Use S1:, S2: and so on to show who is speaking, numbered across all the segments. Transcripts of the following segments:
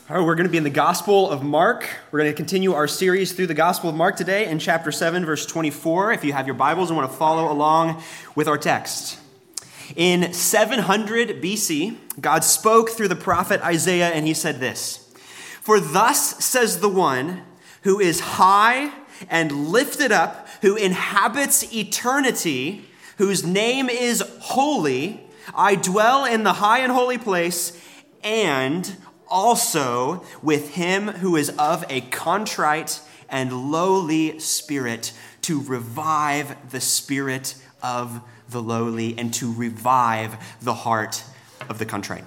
S1: All right, we're going to be in the Gospel of Mark. We're going to continue our series through the Gospel of Mark today in chapter 7, verse 24, if you have your Bibles and want to follow along with our text. In 700 BC, God spoke through the prophet Isaiah, and he said this, "For thus says the one who is high and lifted up, who inhabits eternity, whose name is holy. I dwell in the high and holy place, and also with him who is of a contrite and lowly spirit, to revive the spirit of the lowly and to revive the heart of the contrite."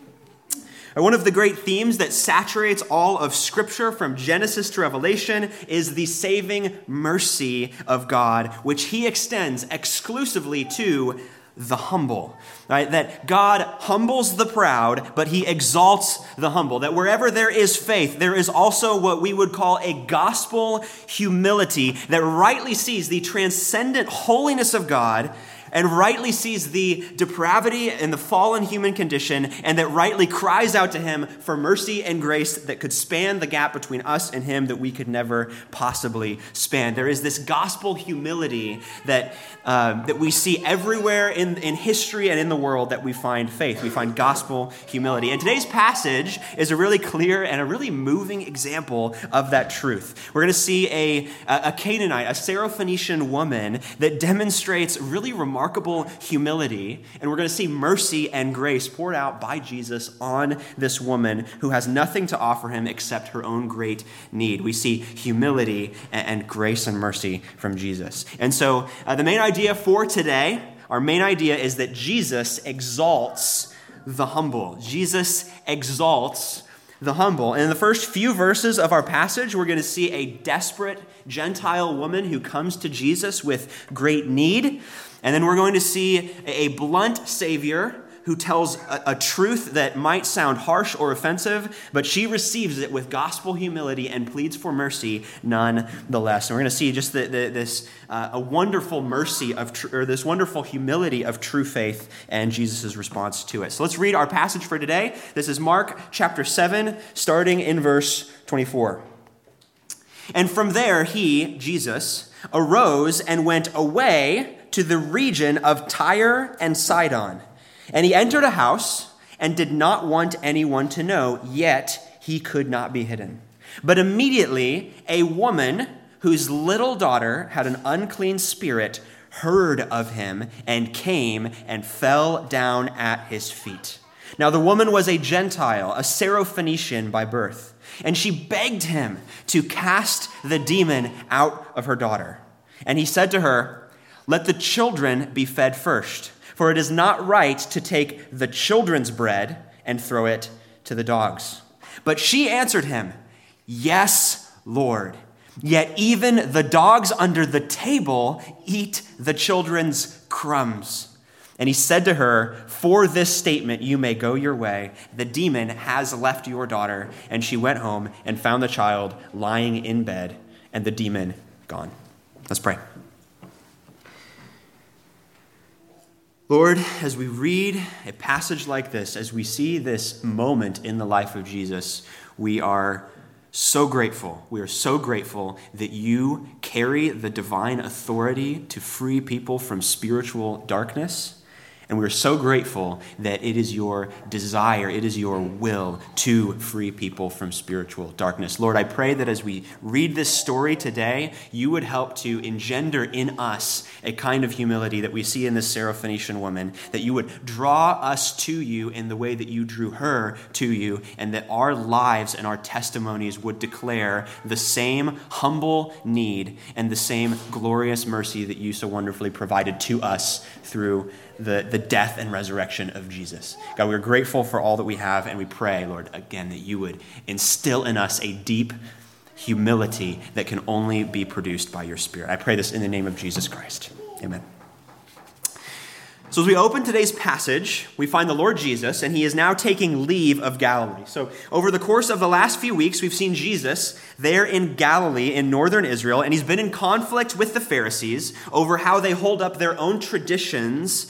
S1: One of the great themes that saturates all of Scripture from Genesis to Revelation is the saving mercy of God, which he extends exclusively to the humble, right? That God humbles the proud, but he exalts the humble. That wherever there is faith, there is also what we would call a gospel humility that rightly sees the transcendent holiness of God and rightly sees the depravity and the fallen human condition, and that rightly cries out to him for mercy and grace that could span the gap between us and him that we could never possibly span. There is this gospel humility that we see everywhere in history and in the world that we find faith. We find gospel humility. And today's passage is a really clear and a really moving example of that truth. We're going to see a Canaanite, a Syrophoenician woman that demonstrates really remarkable humility, and we're going to see mercy and grace poured out by Jesus on this woman who has nothing to offer him except her own great need. We see humility and grace and mercy from Jesus. And so the main idea for today, our main idea is that Jesus exalts the humble. Jesus exalts the humble. And in the first few verses of our passage, we're going to see a desperate Gentile woman who comes to Jesus with great need. And then we're going to see a blunt Savior who tells a truth that might sound harsh or offensive, but she receives it with gospel humility and pleads for mercy nonetheless. And we're going to see just this wonderful mercy or this wonderful humility of true faith and Jesus' response to it. So let's read our passage for today. This is Mark chapter 7, starting in verse 24. "And from there he, Jesus, arose and went away to the region of Tyre and Sidon. And he entered a house and did not want anyone to know, yet he could not be hidden. But immediately a woman whose little daughter had an unclean spirit heard of him and came and fell down at his feet. Now the woman was a Gentile, a Syrophoenician by birth, and she begged him to cast the demon out of her daughter. And he said to her, 'Let the children be fed first, for it is not right to take the children's bread and throw it to the dogs.' But she answered him, 'Yes, Lord, yet even the dogs under the table eat the children's crumbs.' And he said to her, 'For this statement you may go your way. The demon has left your daughter.' And she went home and found the child lying in bed and the demon gone." Let's pray. Lord, as we read a passage like this, as we see this moment in the life of Jesus, we are so grateful. We are so grateful that you carry the divine authority to free people from spiritual darkness. And we're so grateful that it is your desire, it is your will to free people from spiritual darkness. Lord, I pray that as we read this story today, you would help to engender in us a kind of humility that we see in this Syrophoenician woman, that you would draw us to you in the way that you drew her to you, and that our lives and our testimonies would declare the same humble need and the same glorious mercy that you so wonderfully provided to us through the death and resurrection of Jesus. God, we're grateful for all that we have, and we pray, Lord, again, that you would instill in us a deep humility that can only be produced by your Spirit. I pray this in the name of Jesus Christ. Amen. So as we open today's passage, we find the Lord Jesus, and he is now taking leave of Galilee. So over the course of the last few weeks, we've seen Jesus there in Galilee in northern Israel, and he's been in conflict with the Pharisees over how they hold up their own traditions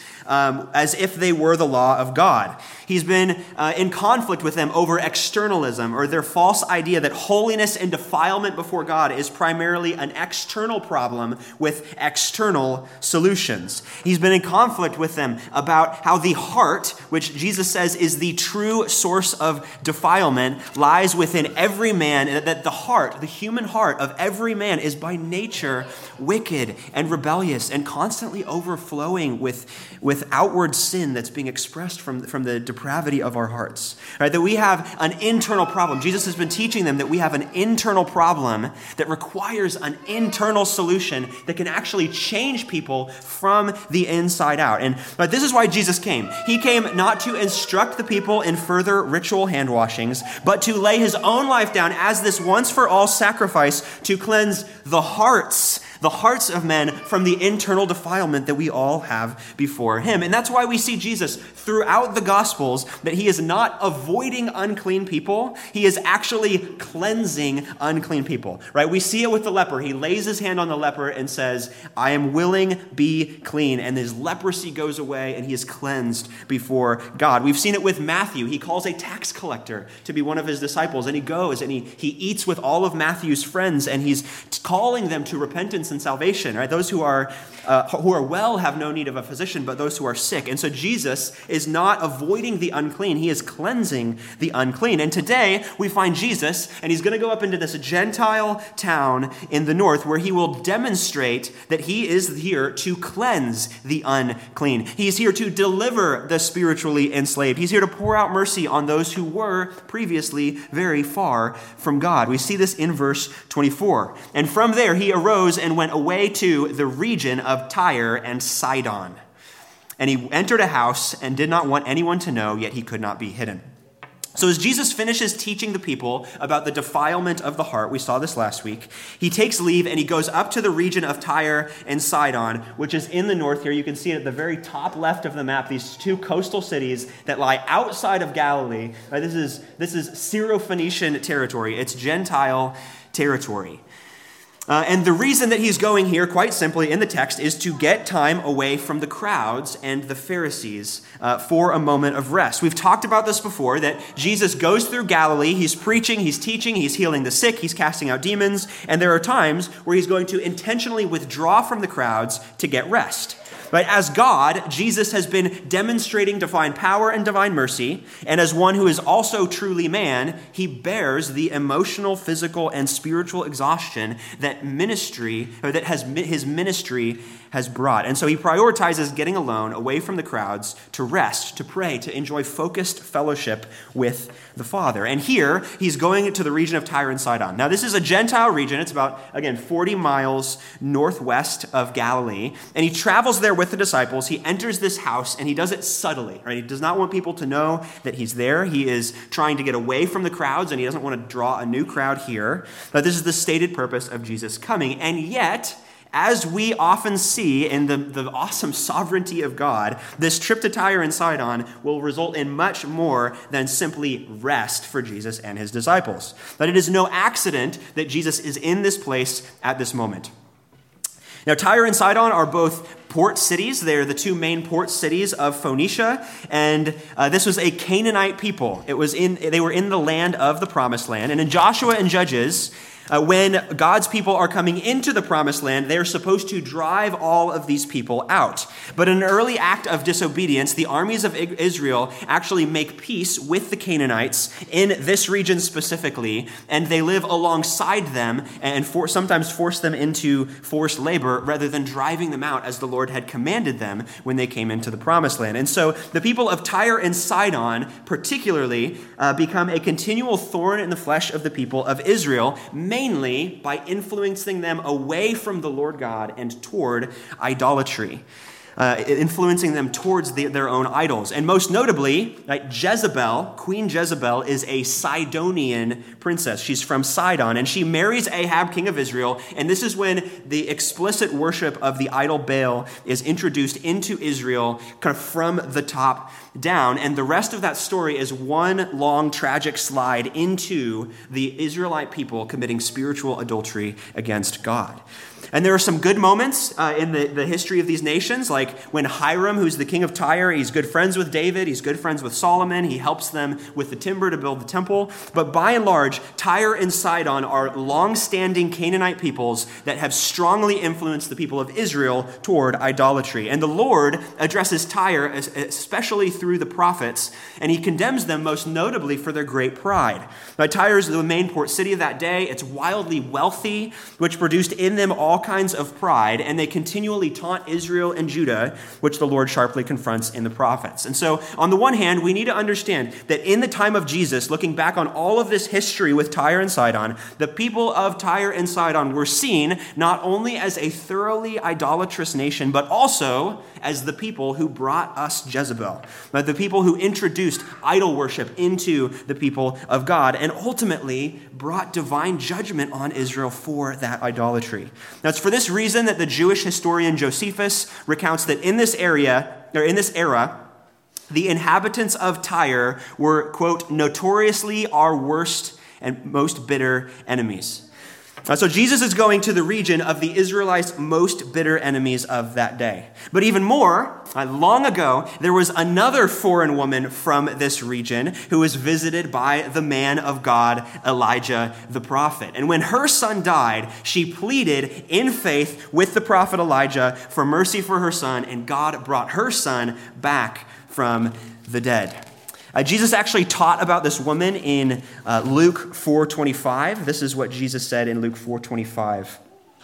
S1: as if they were the law of God. He's been in conflict with them over externalism, or their false idea that holiness and defilement before God is primarily an external problem with external solutions. He's been in conflict with them about how the heart, which Jesus says is the true source of defilement, lies within every man, and that the heart, the human heart of every man, is by nature wicked and rebellious and constantly overflowing with outward sin that's being expressed from the depravity of our hearts. Right? That we have an internal problem. Jesus has been teaching them that we have an internal problem that requires an internal solution that can actually change people from the inside out. But this is why Jesus came. He came not to instruct the people in further ritual hand washings, but to lay his own life down as this once-for-all sacrifice to cleanse the hearts of men from the internal defilement that we all have before him. And that's why we see Jesus throughout the Gospels, that he is not avoiding unclean people, he is actually cleansing unclean people, right? We see it with the leper. He lays his hand on the leper and says, I am willing, be clean. And his leprosy goes away and he is cleansed before God. We've seen it with Matthew. He calls a tax collector to be one of his disciples, and he goes and he eats with all of Matthew's friends, and he's calling them to repentance and salvation, right? Those who are well have no need of a physician, but those who are sick. And so Jesus is not avoiding the unclean. He is cleansing the unclean. And today we find Jesus, and he's going to go up into this Gentile town in the north where he will demonstrate that he is here to cleanse the unclean. He's here to deliver the spiritually enslaved. He's here to pour out mercy on those who were previously very far from God. We see this in verse 24. And from there he arose and went away to the region of Tyre and Sidon. And he entered a house and did not want anyone to know, yet he could not be hidden. So as Jesus finishes teaching the people about the defilement of the heart, we saw this last week, he takes leave and he goes up to the region of Tyre and Sidon, which is in the north here. You can see it at the very top left of the map, these two coastal cities that lie outside of Galilee. This is Syro-Phoenician territory. It's Gentile territory. And the reason that he's going here, quite simply in the text, is to get time away from the crowds and the Pharisees for a moment of rest. We've talked about this before, that Jesus goes through Galilee, he's preaching, he's teaching, he's healing the sick, he's casting out demons, and there are times where he's going to intentionally withdraw from the crowds to get rest. Right? As God, Jesus has been demonstrating divine power and divine mercy, and as one who is also truly man, he bears the emotional, physical, and spiritual exhaustion that his ministry has brought. And so he prioritizes getting alone, away from the crowds, to rest, to pray, to enjoy focused fellowship with the Father. And here, he's going to the region of Tyre and Sidon. Now, this is a Gentile region. It's about, 40 miles northwest of Galilee. And he travels there with the disciples. He enters this house, and he does it subtly, right? He does not want people to know that he's there. He is trying to get away from the crowds, and he doesn't want to draw a new crowd here. But this is the stated purpose of Jesus coming. And yet, as we often see in the awesome sovereignty of God, this trip to Tyre and Sidon will result in much more than simply rest for Jesus and his disciples. But it is no accident that Jesus is in this place at this moment. Now, Tyre and Sidon are both port cities. They're the two main port cities of Phoenicia, and this was a Canaanite people. They were in the land of the Promised Land, and in Joshua and Judges, when God's people are coming into the Promised Land, they are supposed to drive all of these people out. But in an early act of disobedience, the armies of Israel actually make peace with the Canaanites in this region specifically, and they live alongside them and sometimes force them into forced labor rather than driving them out as the Lord had commanded them when they came into the Promised Land. And so the people of Tyre and Sidon particularly become a continual thorn in the flesh of the people of Israel, mainly by influencing them away from the Lord God and toward idolatry. influencing them towards their own idols. And most notably, right, Jezebel, Queen Jezebel, is a Sidonian princess. She's from Sidon, and she marries Ahab, king of Israel, and this is when the explicit worship of the idol Baal is introduced into Israel kind of from the top down, and the rest of that story is one long tragic slide into the Israelite people committing spiritual adultery against God. And there are some good moments in the history of these nations, like when Hiram, who's the king of Tyre, he's good friends with David, he's good friends with Solomon, he helps them with the timber to build the temple. But by and large, Tyre and Sidon are long-standing Canaanite peoples that have strongly influenced the people of Israel toward idolatry. And the Lord addresses Tyre, especially through the prophets, and he condemns them most notably for their great pride. Now, Tyre is the main port city of that day. It's wildly wealthy, which produced in them all kinds of pride, and they continually taunt Israel and Judah, which the Lord sharply confronts in the prophets. And so, on the one hand, we need to understand that in the time of Jesus, looking back on all of this history with Tyre and Sidon, the people of Tyre and Sidon were seen not only as a thoroughly idolatrous nation, but also as the people who brought us Jezebel, the people who introduced idol worship into the people of God, and ultimately brought divine judgment on Israel for that idolatry. Now, it's for this reason that the Jewish historian Josephus recounts that in this era, the inhabitants of Tyre were, quote, notoriously our worst and most bitter enemies. So Jesus is going to the region of the Israelites' most bitter enemies of that day. But even more, long ago, there was another foreign woman from this region who was visited by the man of God, Elijah the prophet. And when her son died, she pleaded in faith with the prophet Elijah for mercy for her son, and God brought her son back from the dead. Jesus actually taught about this woman in Luke 4:25. This is what Jesus said in Luke 4:25.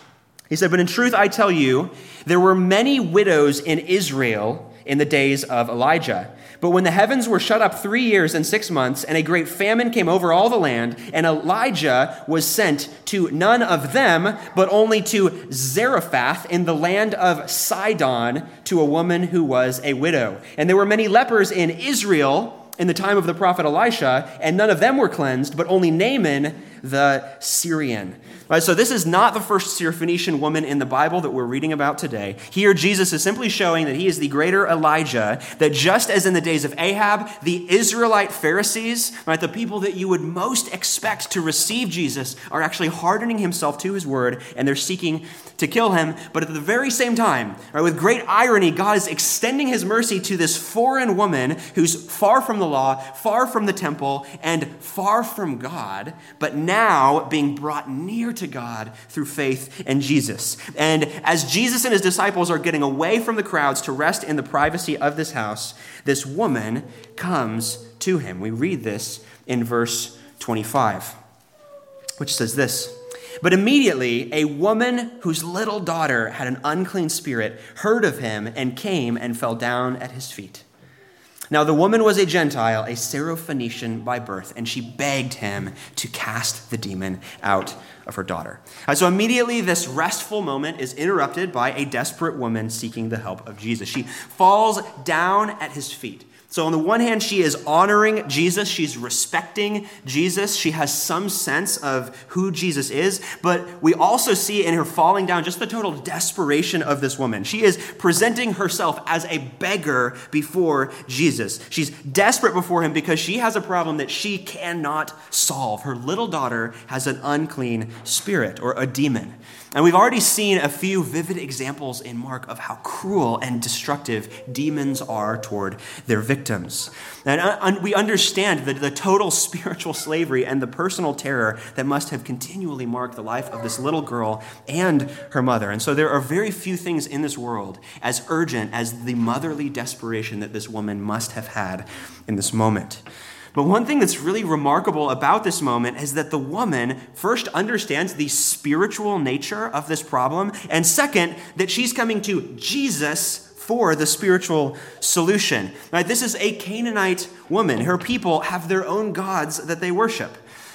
S1: He said, "But in truth, I tell you, there were many widows in Israel in the days of Elijah. But when the heavens were shut up 3 years and 6 months, and a great famine came over all the land, and Elijah was sent to none of them, but only to Zarephath in the land of Sidon, to a woman who was a widow. And there were many lepers in Israel in the time of the prophet Elisha, and none of them were cleansed, but only Naaman the Syrian." Right, so this is not the first Syrophoenician woman in the Bible that we're reading about today. Here, Jesus is simply showing that he is the greater Elijah, that just as in the days of Ahab, the Israelite Pharisees, right, the people that you would most expect to receive Jesus, are actually hardening himself to his word, and they're seeking to kill him. But at the very same time, right, with great irony, God is extending his mercy to this foreign woman who's far from the law, far from the temple, and far from God, but now being brought near to God through faith in Jesus. And as Jesus and his disciples are getting away from the crowds to rest in the privacy of this house, this woman comes to him. We read this in verse 25, which says this: "But immediately a woman whose little daughter had an unclean spirit heard of him and came and fell down at his feet. Now the woman was a Gentile, a Syrophoenician by birth, and she begged him to cast the demon out of her daughter." So immediately this restful moment is interrupted by a desperate woman seeking the help of Jesus. She falls down at his feet. So on the one hand, she is honoring Jesus. She's respecting Jesus. She has some sense of who Jesus is. But we also see in her falling down just the total desperation of this woman. She is presenting herself as a beggar before Jesus. She's desperate before him because she has a problem that she cannot solve. Her little daughter has an unclean spirit, or a demon. And we've already seen a few vivid examples in Mark of how cruel and destructive demons are toward their victims. And we understand the total spiritual slavery and the personal terror that must have continually marked the life of this little girl and her mother. And so there are very few things in this world as urgent as the motherly desperation that this woman must have had in this moment. But one thing that's really remarkable about this moment is that the woman first understands the spiritual nature of this problem, and second, that she's coming to Jesus for the spiritual solution. Right? This is a Canaanite woman. Her people have their own gods that they worship.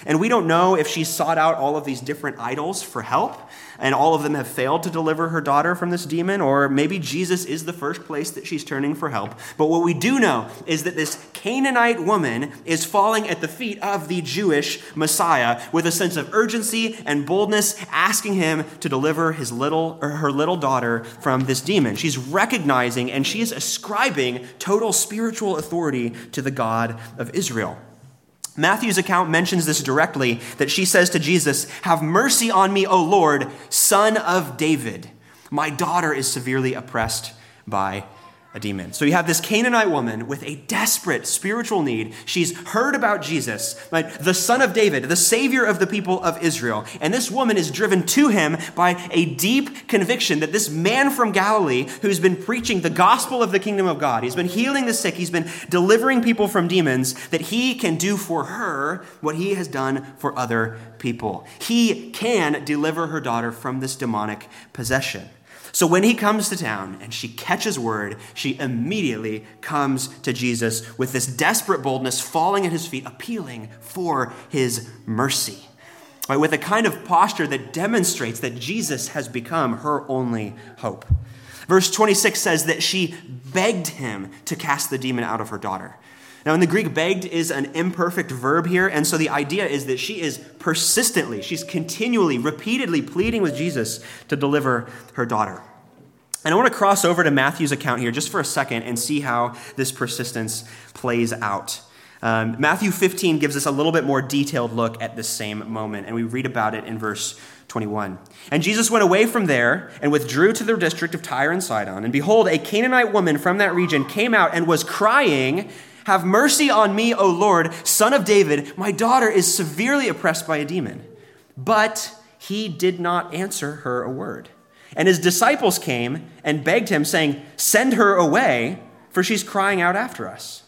S1: And we don't know if she sought out all of these different idols for help, and all of them have failed to deliver her daughter from this demon, or maybe Jesus is the first place that she's turning for help. But what we do know is that this Canaanite woman is falling at the feet of the Jewish Messiah with a sense of urgency and boldness, asking him to deliver her little daughter from this demon. She's recognizing and she is ascribing total spiritual authority to the God of Israel. Matthew's account mentions this directly, that she says to Jesus, "Have mercy on me, O Lord, Son of David. My daughter is severely oppressed by a demon." So you have this Canaanite woman with a desperate spiritual need. She's heard about Jesus, right? The Son of David, the Savior of the people of Israel. And this woman is driven to him by a deep conviction that this man from Galilee, who's been preaching the gospel of the kingdom of God, he's been healing the sick, he's been delivering people from demons, that he can do for her what he has done for other people. He can deliver her daughter from this demonic possession. So when he comes to town and she catches word, she immediately comes to Jesus with this desperate boldness, falling at his feet, appealing for his mercy, right? With a kind of posture that demonstrates that Jesus has become her only hope. Verse 26 says that she begged him to cast the demon out of her daughter. Now, in the Greek, begged is an imperfect verb here, and so the idea is that she is persistently, she's continually, repeatedly pleading with Jesus to deliver her daughter. And I want to cross over to Matthew's account here just for a second and see how this persistence plays out. Matthew 15 gives us a little bit more detailed look at this same moment, and we read about it in verse 21. "And Jesus went away from there and withdrew to the district of Tyre and Sidon. And behold, a Canaanite woman from that region came out and was crying, 'Have mercy on me, O Lord, Son of David. My daughter is severely oppressed by a demon.' But he did not answer her a word. And his disciples came and begged him, saying, 'Send her away, for she's crying out after us.'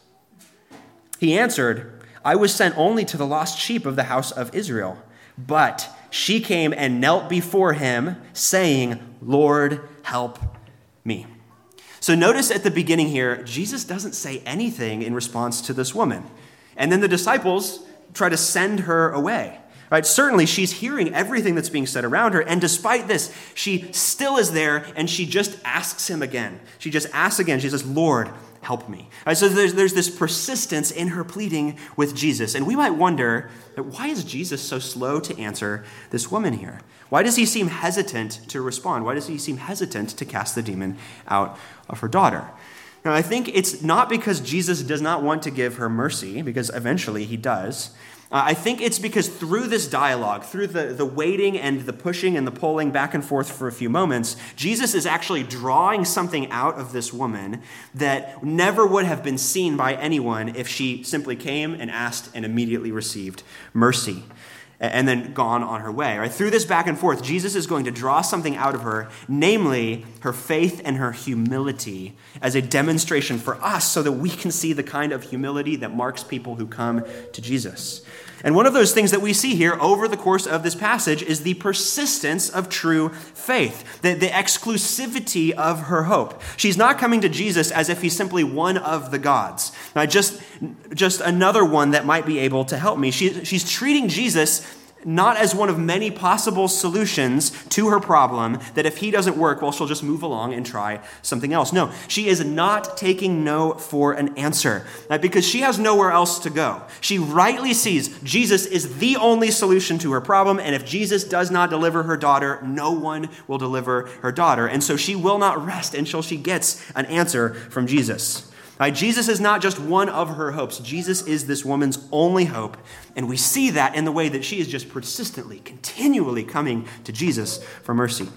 S1: He answered, 'I was sent only to the lost sheep of the house of Israel.' But she came and knelt before him, saying, 'Lord, help me.'" So notice at the beginning here, Jesus doesn't say anything in response to this woman. And then the disciples try to send her away. Right? Certainly, she's hearing everything that's being said around her, and despite this, she still is there, and she just asks him again. She just asks again. She says, "Lord, help me." Right? So there's this persistence in her pleading with Jesus, and we might wonder, why is Jesus so slow to answer this woman here? Why does he seem hesitant to respond? Why does he seem hesitant to cast the demon out of her daughter? Now, I think it's not because Jesus does not want to give her mercy, because eventually he does. I think it's because through this dialogue, through the waiting and the pushing and the pulling back and forth for a few moments, Jesus is actually drawing something out of this woman that never would have been seen by anyone if she simply came and asked and immediately received mercy and then gone on her way. Right? Through this back and forth, Jesus is going to draw something out of her, namely her faith and her humility, as a demonstration for us so that we can see the kind of humility that marks people who come to Jesus. And one of those things that we see here over the course of this passage is the persistence of true faith, the exclusivity of her hope. She's not coming to Jesus as if he's simply one of the gods, just another one that might be able to help me. She's treating Jesus not as one of many possible solutions to her problem, that if he doesn't work, well, she'll just move along and try something else. No, she is not taking no for an answer, because she has nowhere else to go. She rightly sees Jesus is the only solution to her problem, and if Jesus does not deliver her daughter, no one will deliver her daughter. And so she will not rest until she gets an answer from Jesus. Jesus is not just one of her hopes. Jesus is this woman's only hope. And we see that in the way that she is just persistently, continually coming to Jesus for mercy.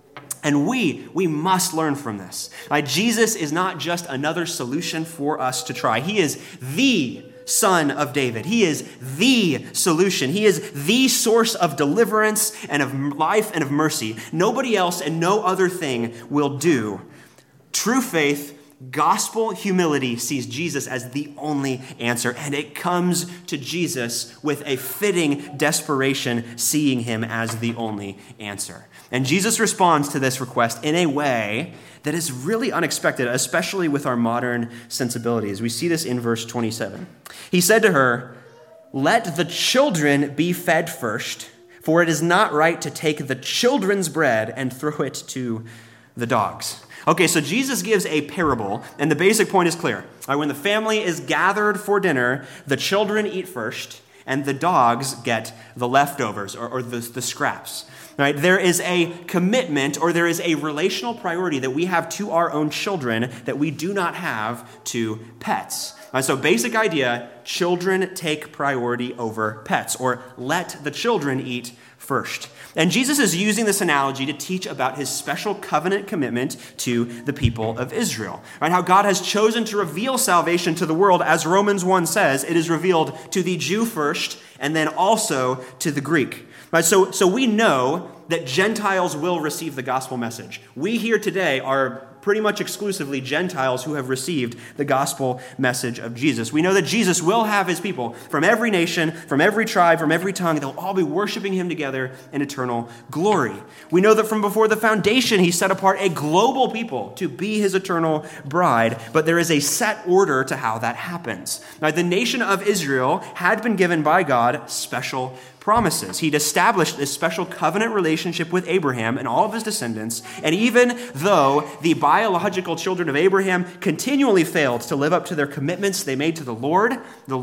S1: And we must learn from this. Jesus is not just another solution for us to try. He is the Son of David. He is the solution. He is the source of deliverance and of life and of mercy. Nobody else and no other thing will do. True faith, gospel humility sees Jesus as the only answer, and it comes to Jesus with a fitting desperation, seeing him as the only answer. And Jesus responds to this request in a way that is really unexpected, especially with our modern sensibilities. We see this in verse 27. He said to her, let the children be fed first, for it is not right to take the children's bread and throw it to the dogs. Okay, so Jesus gives a parable, and the basic point is clear. When the family is gathered for dinner, the children eat first, and the dogs get the leftovers or the scraps. Right? There is a commitment or there is a relational priority that we have to our own children that we do not have to pets. So basic idea, children take priority over pets, or let the children eat first. And Jesus is using this analogy to teach about his special covenant commitment to the people of Israel. Right? How God has chosen to reveal salvation to the world, as Romans 1 says, it is revealed to the Jew first and then also to the Greek. Right? So we know that Gentiles will receive the gospel message. We here today are pretty much exclusively Gentiles who have received the gospel message of Jesus. We know that Jesus will have his people from every nation, from every tribe, from every tongue. They'll all be worshiping him together in eternal glory. We know that from before the foundation, he set apart a global people to be his eternal bride, but there is a set order to how that happens. Now, the nation of Israel had been given by God special promises. He'd established this special covenant relationship with Abraham and all of his descendants, and even though the biological children of Abraham continually failed to live up to their commitments they made to the Lord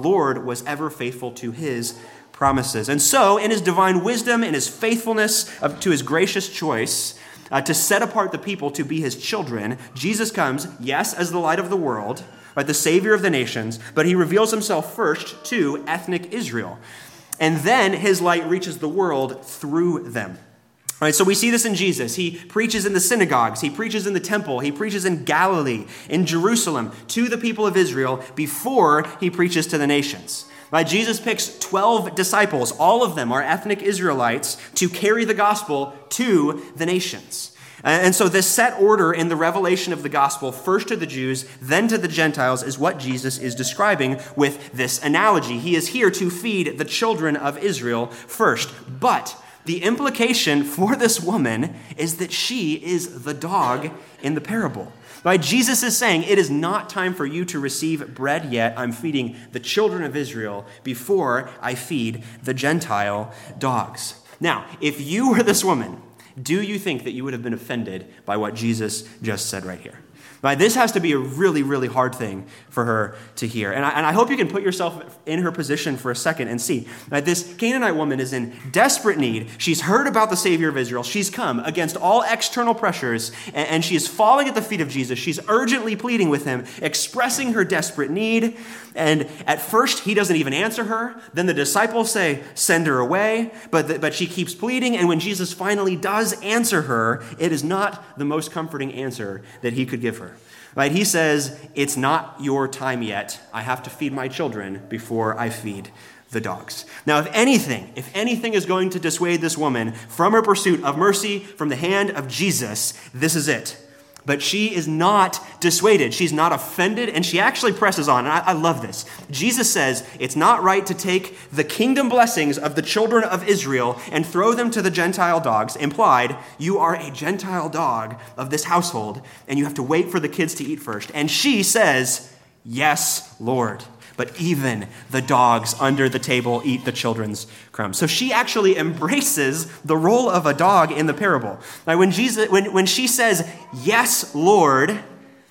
S1: was ever faithful to his promises. And so, in his divine wisdom, in his faithfulness to his gracious choice, to set apart the people to be his children, Jesus comes, yes, as the light of the world, right, the Savior of the nations, but he reveals himself first to ethnic Israel. And then his light reaches the world through them. All right, so we see this in Jesus. He preaches in the synagogues. He preaches in the temple. He preaches in Galilee, in Jerusalem, to the people of Israel before he preaches to the nations. Right, Jesus picks 12 disciples. All of them are ethnic Israelites to carry the gospel to the nations. And so this set order in the revelation of the gospel, first to the Jews, then to the Gentiles, is what Jesus is describing with this analogy. He is here to feed the children of Israel first. But the implication for this woman is that she is the dog in the parable. Right? Jesus is saying, it is not time for you to receive bread yet. I'm feeding the children of Israel before I feed the Gentile dogs. Now, if you were this woman, do you think that you would have been offended by what Jesus just said right here? Right, this has to be a really, really hard thing for her to hear. And I hope you can put yourself in her position for a second and see. Right, this Canaanite woman is in desperate need. She's heard about the Savior of Israel. She's come against all external pressures, and she is falling at the feet of Jesus. She's urgently pleading with him, expressing her desperate need. And at first, he doesn't even answer her. Then the disciples say, send her away. But she keeps pleading, and when Jesus finally does answer her, it is not the most comforting answer that he could give her. Right? He says, it's not your time yet. I have to feed my children before I feed the dogs. Now, if anything is going to dissuade this woman from her pursuit of mercy from the hand of Jesus, this is it. But she is not dissuaded. She's not offended, and she actually presses on. And I love this. Jesus says it's not right to take the kingdom blessings of the children of Israel and throw them to the Gentile dogs. Implied, you are a Gentile dog of this household, and you have to wait for the kids to eat first. And she says, yes, Lord. But even the dogs under the table eat the children's crumbs. So she actually embraces the role of a dog in the parable. Now, when she says, yes, Lord,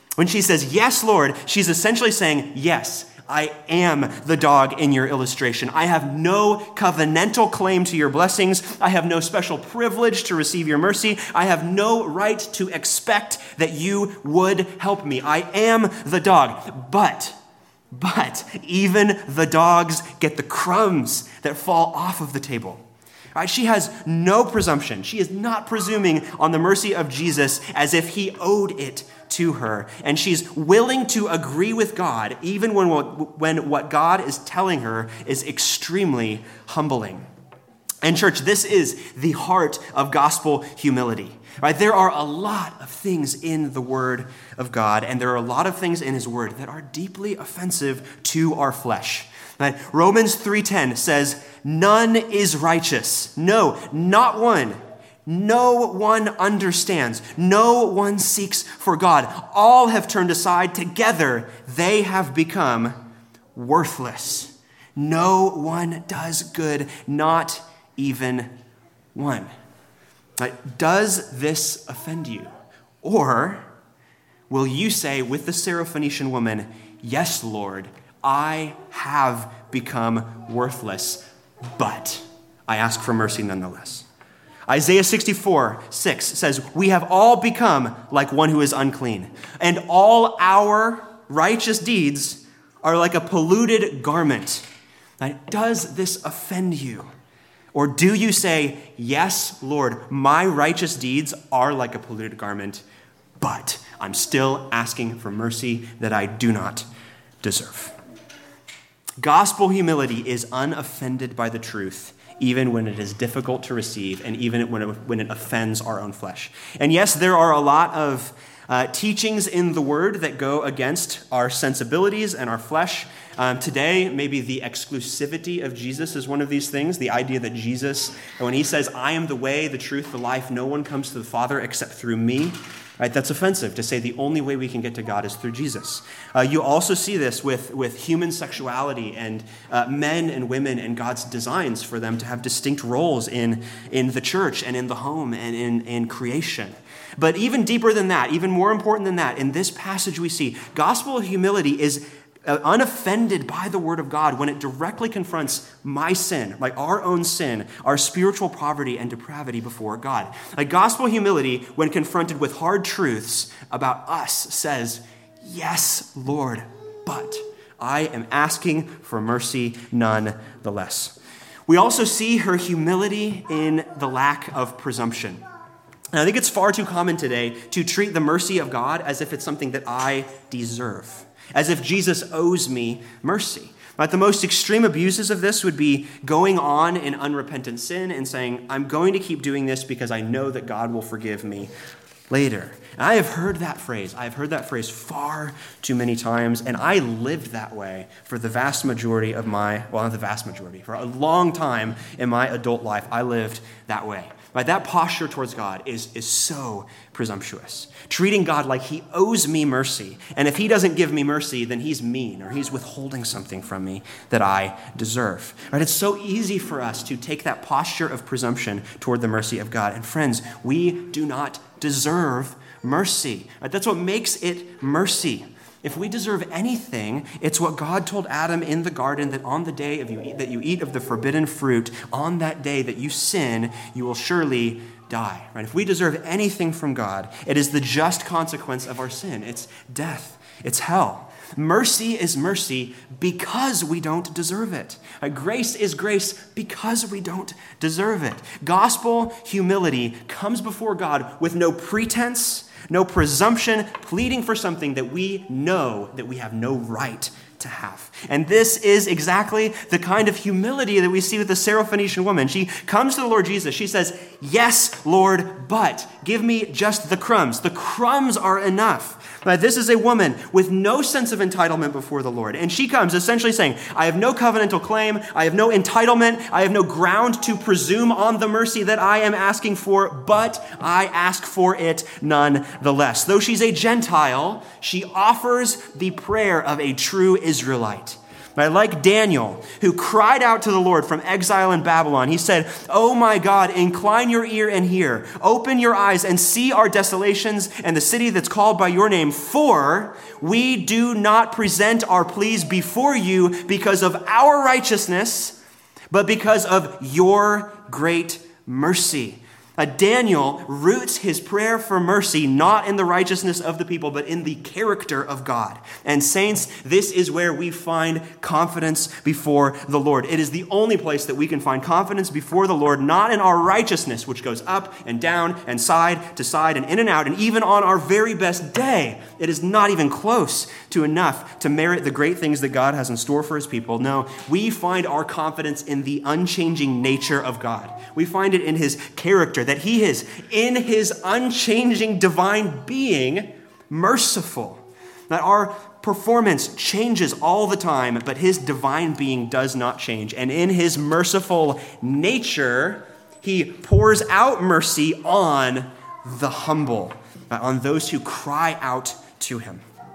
S1: she's essentially saying, yes, I am the dog in your illustration. I have no covenantal claim to your blessings. I have no special privilege to receive your mercy. I have no right to expect that you would help me. I am the dog. But even the dogs get the crumbs that fall off of the table. Right? She has no presumption. She is not presuming on the mercy of Jesus as if he owed it to her. And she's willing to agree with God even when what God is telling her is extremely humbling. And church, this is the heart of gospel humility. Right? There are a lot of things in the Word of God, and there are a lot of things in his Word that are deeply offensive to our flesh. Right? Romans 3:10 says, none is righteous. No, not one. No one understands. No one seeks for God. All have turned aside. Together, they have become worthless. No one does good, not even one. Does this offend you? Or will you say with the Syrophoenician woman, yes, Lord, I have become worthless, but I ask for mercy nonetheless. Isaiah 64:6 says, we have all become like one who is unclean, and all our righteous deeds are like a polluted garment. Does this offend you? Or do you say, yes, Lord, my righteous deeds are like a polluted garment, but I'm still asking for mercy that I do not deserve. Gospel humility is unoffended by the truth, even when it is difficult to receive and even when it offends our own flesh. And yes, there are a lot of teachings in the Word that go against our sensibilities and our flesh. Today, maybe the exclusivity of Jesus is one of these things. The idea that Jesus, when he says, I am the way, the truth, the life, no one comes to the Father except through me. Right? That's offensive to say the only way we can get to God is through Jesus. You also see this with human sexuality and men and women and God's designs for them to have distinct roles in the church and in the home and in creation. But even deeper than that, even more important than that, in this passage we see gospel humility is unoffended by the word of God when it directly confronts my sin, like our own sin, our spiritual poverty and depravity before God. Like gospel humility, when confronted with hard truths about us, says, yes, Lord, but I am asking for mercy nonetheless. We also see her humility in the lack of presumption. And I think it's far too common today to treat the mercy of God as if it's something that I deserve, as if Jesus owes me mercy. But the most extreme abuses of this would be going on in unrepentant sin and saying, I'm going to keep doing this because I know that God will forgive me later. And I have heard that phrase. I've heard that phrase far too many times, and I lived that way for the vast majority of not the vast majority, for a long time in my adult life, I lived that way. Right? That posture towards God is so presumptuous. Treating God like he owes me mercy. And if he doesn't give me mercy, then he's mean or he's withholding something from me that I deserve. Right? It's so easy for us to take that posture of presumption toward the mercy of God. And friends, we do not deserve mercy. Right? That's what makes it mercy. If we deserve anything, it's what God told Adam in the garden, that on the day that you eat of the forbidden fruit, on that day that you sin, you will surely die. Right? If we deserve anything from God, it is the just consequence of our sin. It's death. It's hell. Mercy is mercy because we don't deserve it. Grace is grace because we don't deserve it. Gospel humility comes before God with no pretense, no presumption, pleading for something that we know that we have no right to have. And this is exactly the kind of humility that we see with the Syrophoenician woman. She comes to the Lord Jesus. She says, yes, Lord, but give me just the crumbs. The crumbs are enough. But this is a woman with no sense of entitlement before the Lord. And she comes essentially saying, I have no covenantal claim. I have no entitlement. I have no ground to presume on the mercy that I am asking for, but I ask for it nonetheless. Though she's a Gentile, she offers the prayer of a true Israelite. Like Daniel, who cried out to the Lord from exile in Babylon. He said, oh my God, incline your ear and hear. Open your eyes and see our desolations and the city that's called by your name. For we do not present our pleas before you because of our righteousness, but because of your great mercy. Daniel roots his prayer for mercy not in the righteousness of the people, but in the character of God. And saints, this is where we find confidence before the Lord. It is the only place that we can find confidence before the Lord, not in our righteousness, which goes up and down and side to side and in and out. And even on our very best day, it is not even close to enough to merit the great things that God has in store for his people. No, we find our confidence in the unchanging nature of God. We find it in his character, that he is, in his unchanging divine being, merciful. That our performance changes all the time, but his divine being does not change. And in his merciful nature, he pours out mercy on the humble, on those who cry out to him.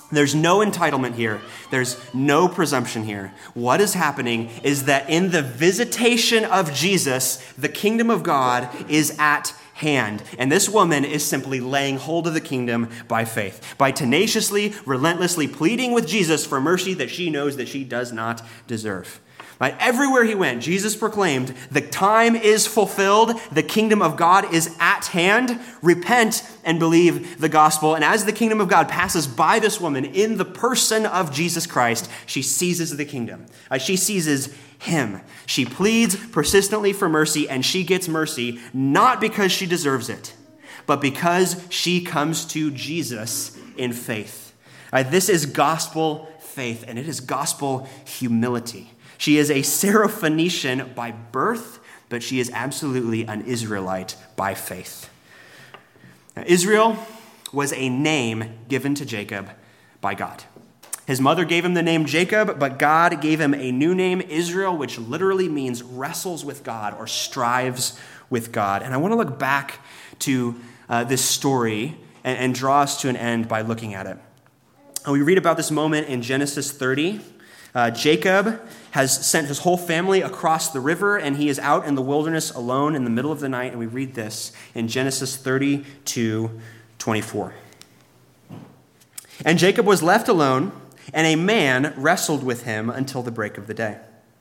S1: There's no entitlement here. There's no presumption here. What is happening is that in the visitation of Jesus, the kingdom of God is at hand. And this woman is simply laying hold of the kingdom by faith, by tenaciously, relentlessly pleading with Jesus for mercy that she knows that she does not deserve. Right? Everywhere he went, Jesus proclaimed, the time is fulfilled, the kingdom of God is at hand, repent and believe the gospel. And as the kingdom of God passes by this woman in the person of Jesus Christ, she seizes the kingdom. She seizes him. She pleads persistently for mercy, and she gets mercy not because she deserves it, but because she comes to Jesus in faith. This is gospel faith, and it is gospel humility. She is a Syrophoenician by birth, but she is absolutely an Israelite by faith. Now, Israel was a name given to Jacob by God. His mother gave him the name Jacob, but God gave him a new name, Israel, which literally means wrestles with God or strives with God. And I want to look back to this story and draw us to an end by looking at it. And we read about this moment in Genesis 30. Jacob has sent his whole family across the river, and he is out in the wilderness alone in the middle of the night. And we read this in Genesis 32:24. And Jacob was left alone, and a man wrestled with him until the break of the day.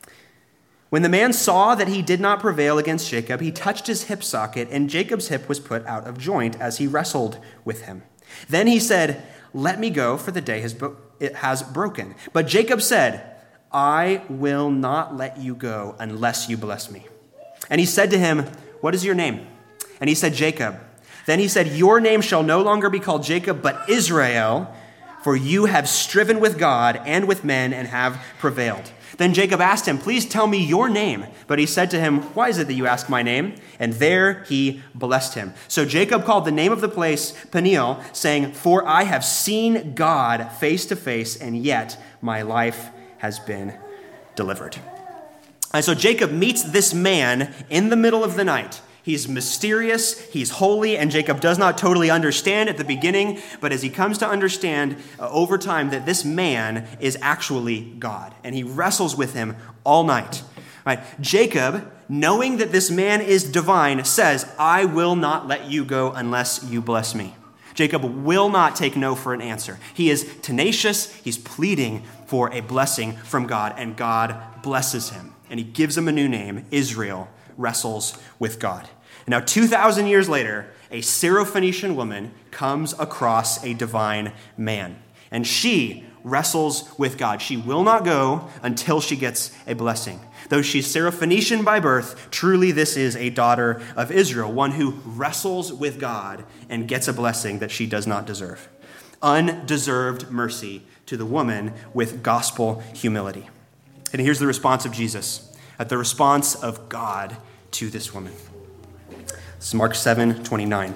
S1: When the man saw that he did not prevail against Jacob, he touched his hip socket, and Jacob's hip was put out of joint as he wrestled with him. Then he said, "Let me go, for the day it has broken." But Jacob said, "I will not let you go unless you bless me." And he said to him, "What is your name?" And he said, "Jacob." Then he said, "Your name shall no longer be called Jacob, but Israel, for you have striven with God and with men and have prevailed." Then Jacob asked him, "Please tell me your name." But he said to him, "Why is it that you ask my name?" And there he blessed him. So Jacob called the name of the place Peniel, saying, "For I have seen God face to face, and yet my life has been delivered." And so Jacob meets this man in the middle of the night. He's mysterious, he's holy, and Jacob does not totally understand at the beginning, but as he comes to understand over time that this man is actually God, and he wrestles with him all night. Right? Jacob, knowing that this man is divine, says, "I will not let you go unless you bless me." Jacob will not take no for an answer. He is tenacious, he's pleading for a blessing from God, and God blesses him, and he gives him a new name, Israel, wrestles with God. Now, 2,000 years later, a Syrophoenician woman comes across a divine man, and she wrestles with God. She will not go until she gets a blessing. Though she's Syrophoenician by birth, truly this is a daughter of Israel, one who wrestles with God and gets a blessing that she does not deserve. Undeserved mercy to the woman with gospel humility. And here's the response of Jesus, at the response of God to this woman. This is Mark 7:29.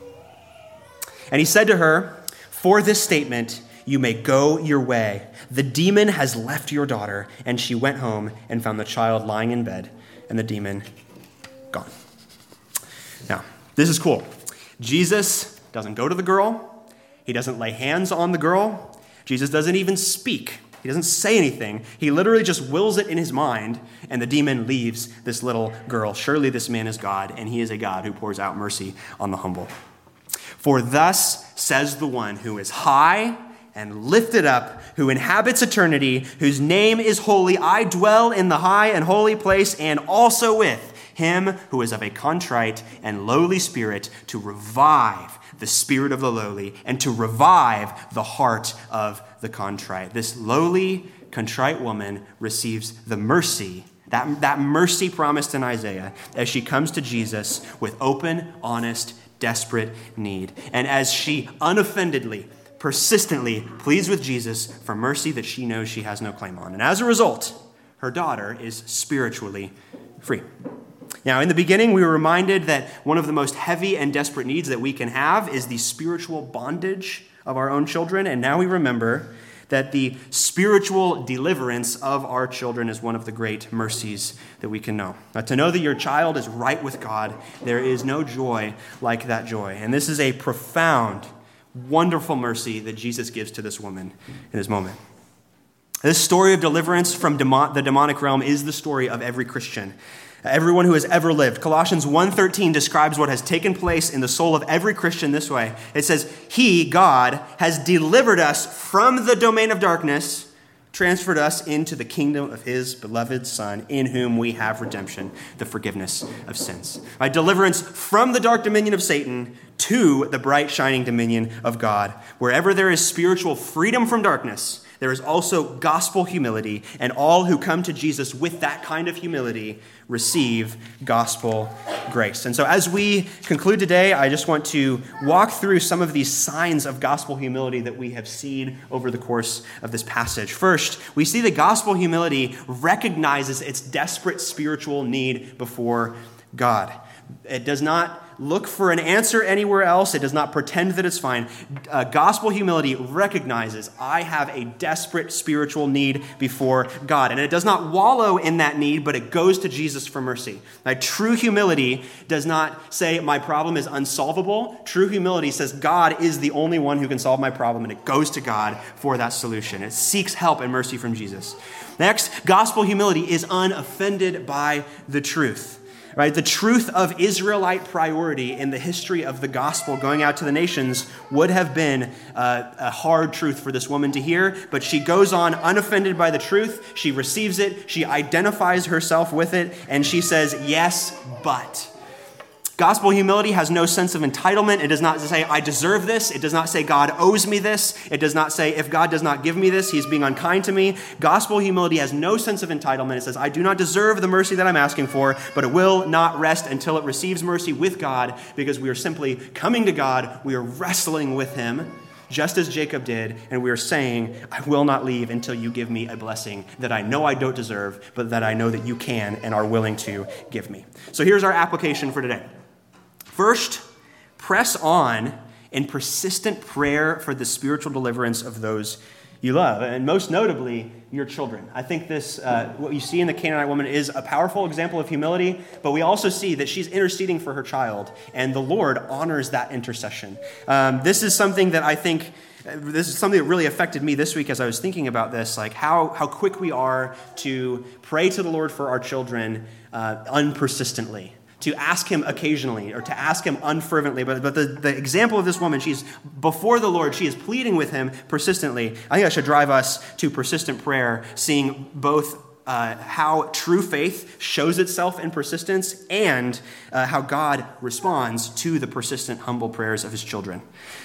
S1: And he said to her, "For this statement, you may go your way. The demon has left your daughter." And she went home and found the child lying in bed and the demon gone. Now, this is cool. Jesus doesn't go to the girl. He doesn't lay hands on the girl. Jesus doesn't even speak. He doesn't say anything. He literally just wills it in his mind, and the demon leaves this little girl. Surely this man is God, and he is a God who pours out mercy on the humble. For thus says the one who is high and lifted up, who inhabits eternity, whose name is holy. I dwell in the high and holy place, and also with him who is of a contrite and lowly spirit, to revive the spirit of the lowly, and to revive the heart of the contrite. This lowly, contrite woman receives the mercy, that mercy promised in Isaiah, as she comes to Jesus with open, honest, desperate need. And as she unoffendedly, persistently pleads with Jesus for mercy that she knows she has no claim on. And as a result, her daughter is spiritually free. Now, in the beginning, we were reminded that one of the most heavy and desperate needs that we can have is the spiritual bondage of our own children. And now we remember that the spiritual deliverance of our children is one of the great mercies that we can know. Now, to know that your child is right with God, there is no joy like that joy. And this is a profound, wonderful mercy that Jesus gives to this woman in this moment. This story of deliverance from the demonic realm is the story of every Christian, everyone who has ever lived. Colossians 1:13 describes what has taken place in the soul of every Christian this way. It says, He, God, has delivered us from the domain of darkness, transferred us into the kingdom of His beloved Son, in whom we have redemption, the forgiveness of sins. Right? Deliverance from the dark dominion of Satan to the bright, shining dominion of God. Wherever there is spiritual freedom from darkness, there is also gospel humility, and all who come to Jesus with that kind of humility receive gospel grace. And so as we conclude today, I just want to walk through some of these signs of gospel humility that we have seen over the course of this passage. First, we see that gospel humility recognizes its desperate spiritual need before God. It does not look for an answer anywhere else. It does not pretend that it's fine. Gospel humility recognizes I have a desperate spiritual need before God. And it does not wallow in that need, but it goes to Jesus for mercy. Now, true humility does not say my problem is unsolvable. True humility says God is the only one who can solve my problem, and it goes to God for that solution. It seeks help and mercy from Jesus. Next, gospel humility is unoffended by the truth. Right? The truth of Israelite priority in the history of the gospel going out to the nations would have been a hard truth for this woman to hear, but she goes on unoffended by the truth. She receives it. She identifies herself with it, and she says, yes, but. Gospel humility has no sense of entitlement. It does not say, I deserve this. It does not say, God owes me this. It does not say, if God does not give me this, He's being unkind to me. Gospel humility has no sense of entitlement. It says, I do not deserve the mercy that I'm asking for, but it will not rest until it receives mercy with God, because we are simply coming to God. We are wrestling with Him, just as Jacob did, and we are saying, I will not leave until you give me a blessing that I know I don't deserve, but that I know that you can and are willing to give me. So here's our application for today. First, press on in persistent prayer for the spiritual deliverance of those you love, and most notably, your children. I think this, what you see in the Canaanite woman is a powerful example of humility, but we also see that she's interceding for her child, and the Lord honors that intercession. This is something that really affected me this week as I was thinking about this, like how quick we are to pray to the Lord for our children unpersistently, to ask Him occasionally, or to ask Him unfervently. But the example of this woman, she's before the Lord, she is pleading with Him persistently. I think that should drive us to persistent prayer, seeing both how true faith shows itself in persistence and how God responds to the persistent, humble prayers of His children.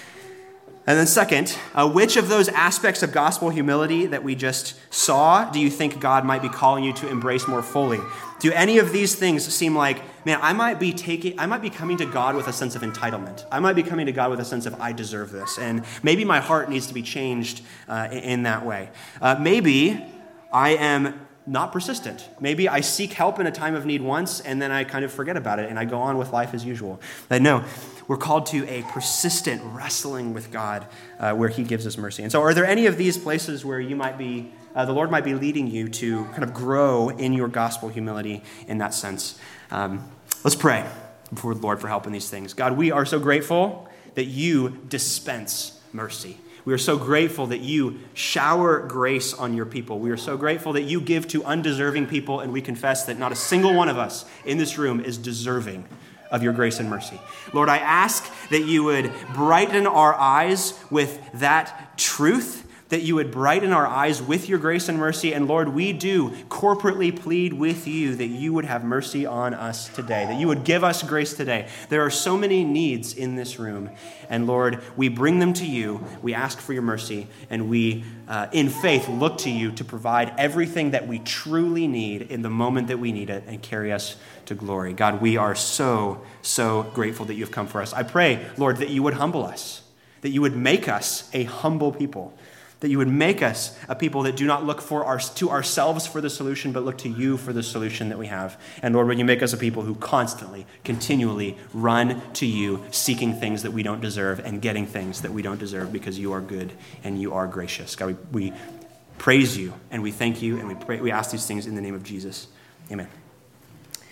S1: And then second, which of those aspects of gospel humility that we just saw do you think God might be calling you to embrace more fully? Do any of these things seem like, man, I might be coming to God with a sense of entitlement. I might be coming to God with a sense of I deserve this. And maybe my heart needs to be changed in that way. Maybe I am not persistent. Maybe I seek help in a time of need once, and then I kind of forget about it, and I go on with life as usual. But no, we're called to a persistent wrestling with God where He gives us mercy. And so are there any of these places where you might be, the Lord might be leading you to kind of grow in your gospel humility in that sense? Let's pray before the Lord for help in these things. God, we are so grateful that You dispense mercy. We are so grateful that You shower grace on Your people. We are so grateful that You give to undeserving people, and we confess that not a single one of us in this room is deserving of Your grace and mercy. Lord, I ask that You would brighten our eyes with that truth, that You would brighten our eyes with Your grace and mercy. And Lord, we do corporately plead with You that You would have mercy on us today, that You would give us grace today. There are so many needs in this room. And Lord, we bring them to You. We ask for Your mercy, and we, in faith, look to You to provide everything that we truly need in the moment that we need it and carry us to glory. God, we are so, so grateful that You have come for us. I pray, Lord, that You would humble us, that You would make us a humble people, that You would make us a people that do not look to ourselves for the solution, but look to You for the solution that we have. And Lord, would You make us a people who constantly, continually run to You, seeking things that we don't deserve and getting things that we don't deserve, because You are good and You are gracious. God, we praise You and we thank You, and we ask these things in the name of Jesus. Amen.